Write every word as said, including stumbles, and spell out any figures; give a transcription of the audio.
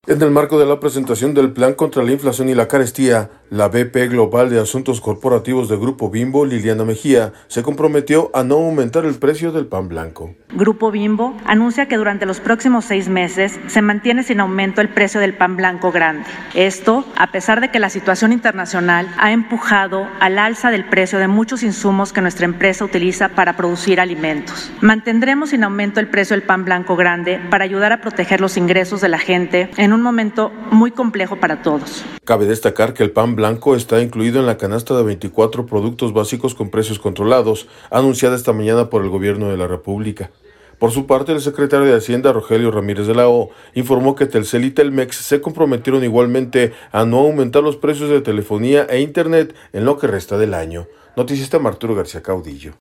En el marco de la presentación del Plan contra la Inflación y la Carestía, la V P Global de Asuntos Corporativos de Grupo Bimbo, Liliana Mejía, se comprometió a no aumentar el precio del pan blanco. Grupo Bimbo anuncia que durante los próximos seis meses se mantiene sin aumento el precio del pan blanco grande. Esto, a pesar de que la situación internacional ha empujado al alza del precio de muchos insumos que nuestra empresa utiliza para producir alimentos. Mantendremos sin aumento el precio del pan blanco grande para ayudar a proteger los ingresos de la gente en un momento muy complejo para todos. Cabe destacar que el pan blanco está incluido en la canasta de veinticuatro productos básicos con precios controlados, anunciada esta mañana por el Gobierno de la República. Por su parte, el secretario de Hacienda, Rogelio Ramírez de la O, informó que Telcel y Telmex se comprometieron igualmente a no aumentar los precios de telefonía e internet en lo que resta del año. Noticias de Arturo García Caudillo.